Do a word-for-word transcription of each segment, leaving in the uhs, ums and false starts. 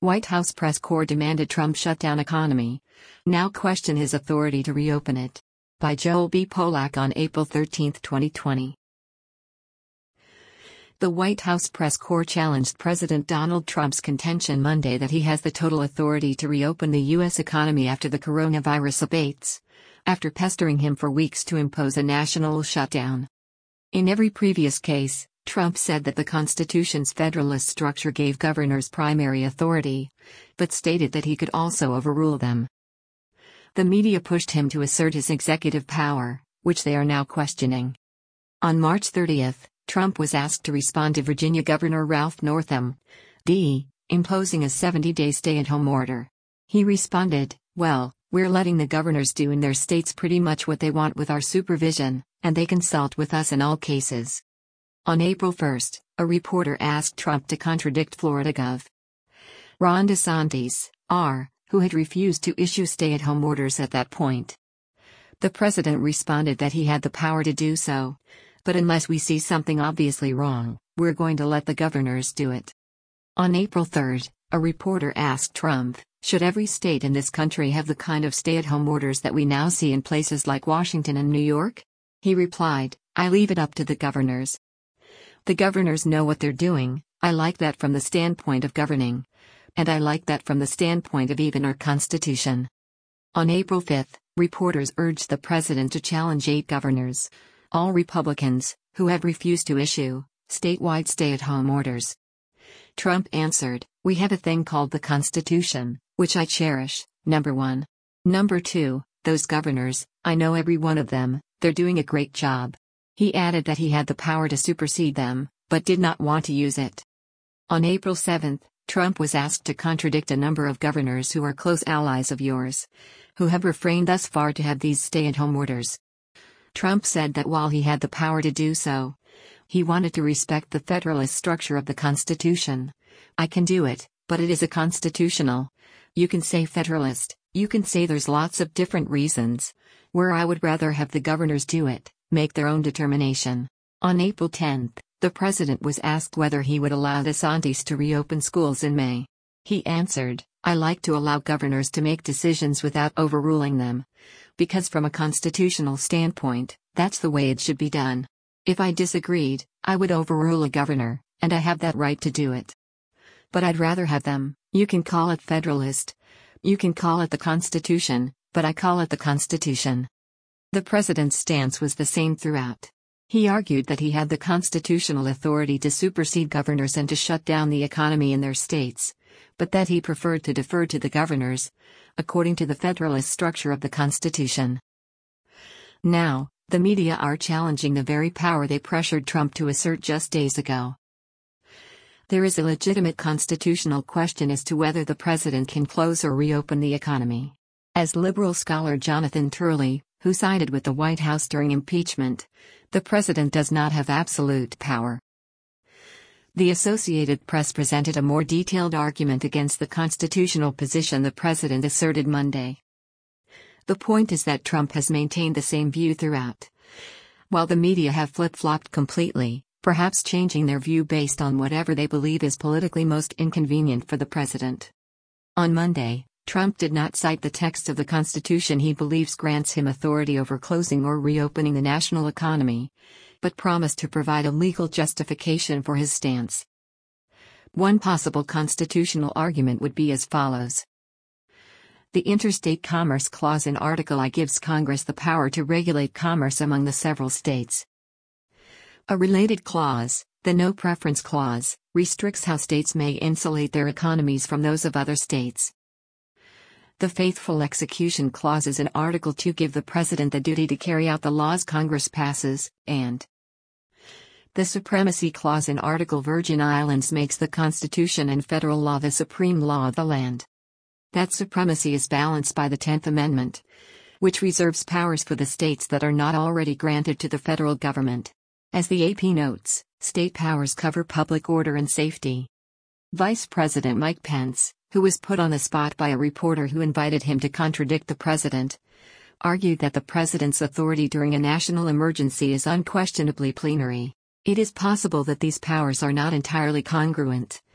White House press corps demanded Trump shut down economy. Now question his authority to reopen it. By Joel B. Polak on April thirteenth, twenty twenty. The White House press corps challenged President Donald Trump's contention Monday that he has the total authority to reopen the U S economy after the coronavirus abates, after pestering him for weeks to impose a national shutdown. In every previous case, Trump said that the Constitution's Federalist structure gave governors primary authority, but stated that he could also overrule them. The media pushed him to assert his executive power, which they are now questioning. On March thirtieth, Trump was asked to respond to Virginia Governor Ralph Northam, D, imposing a seventy-day stay-at-home order. He responded, "Well, we're letting the governors do in their states pretty much what they want with our supervision, and they consult with us in all cases." On April first, a reporter asked Trump to contradict Florida Governor Ron DeSantis, R, who had refused to issue stay-at-home orders at that point. The president responded that he had the power to do so, but unless we see something obviously wrong, we're going to let the governors do it. On April third, a reporter asked Trump, should every state in this country have the kind of stay-at-home orders that we now see in places like Washington and New York? He replied, I leave it up to the governors. The governors know what they're doing. I like that from the standpoint of governing. And I like that from the standpoint of even our Constitution. On April fifth, reporters urged the president to challenge eight governors, all Republicans, who have refused to issue statewide stay-at-home orders. Trump answered, we have a thing called the Constitution, which I cherish, number one. Number two, those governors, I know every one of them, they're doing a great job. He added that he had the power to supersede them, but did not want to use it. On April seventh, Trump was asked to contradict a number of governors who are close allies of yours, who have refrained thus far to have these stay-at-home orders. Trump said that while he had the power to do so, he wanted to respect the Federalist structure of the Constitution. I can do it, but it is a constitutional. You can say Federalist, you can say there's lots of different reasons, where I would rather have the governors do it, make their own determination. On April tenth, the president was asked whether he would allow DeSantis to reopen schools in May. He answered, I like to allow governors to make decisions without overruling them, because from a constitutional standpoint, that's the way it should be done. If I disagreed, I would overrule a governor, and I have that right to do it. But I'd rather have them. You can call it Federalist. You can call it the Constitution, but I call it the Constitution. The president's stance was the same throughout. He argued that he had the constitutional authority to supersede governors and to shut down the economy in their states, but that he preferred to defer to the governors, according to the Federalist structure of the Constitution. Now, the media are challenging the very power they pressured Trump to assert just days ago. There is a legitimate constitutional question as to whether the president can close or reopen the economy. As liberal scholar Jonathan Turley, who sided with the White House during impeachment, the president does not have absolute power. The Associated Press presented a more detailed argument against the constitutional position the president asserted Monday. The point is that Trump has maintained the same view throughout, while the media have flip-flopped completely, perhaps changing their view based on whatever they believe is politically most inconvenient for the president. On Monday, Trump did not cite the text of the Constitution he believes grants him authority over closing or reopening the national economy, but promised to provide a legal justification for his stance. One possible constitutional argument would be as follows. The Interstate Commerce Clause in Article I gives Congress the power to regulate commerce among the several states. A related clause, the No Preference Clause, restricts how states may insulate their economies from those of other states. The Faithful Execution Clauses in Article two give the President the duty to carry out the laws Congress passes, and the Supremacy Clause in Article Virgin Islands makes the Constitution and federal law the supreme law of the land. That supremacy is balanced by the tenth Amendment, which reserves powers for the states that are not already granted to the federal government. As the A P notes, state powers cover public order and safety. Vice President Mike Pence, who was put on the spot by a reporter who invited him to contradict the president, argued that the president's authority during a national emergency is unquestionably plenary. It is possible that these powers are not entirely congruent,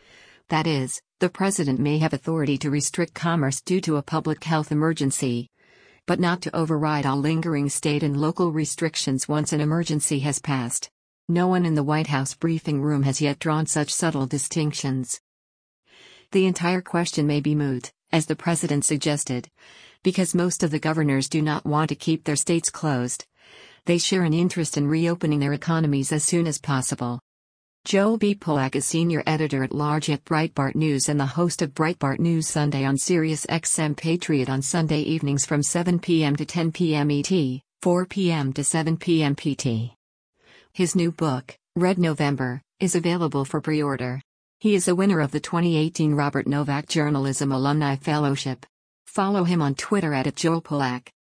That is, the president may have authority to restrict commerce due to a public health emergency, but not to override all lingering state and local restrictions once an emergency has passed. No one in the White House briefing room has yet drawn such subtle distinctions. The entire question may be moot, as the president suggested, because most of the governors do not want to keep their states closed. They share an interest in reopening their economies as soon as possible. Joel B. Pollack is senior editor-at-large at Breitbart News and the host of Breitbart News Sunday on Sirius X M Patriot on Sunday evenings from seven p m to ten p m E T, four p m to seven p m P T. His new book, Red November, is available for pre-order. He is a winner of the twenty eighteen Robert Novak Journalism Alumni Fellowship. Follow him on Twitter at Joel Pollack.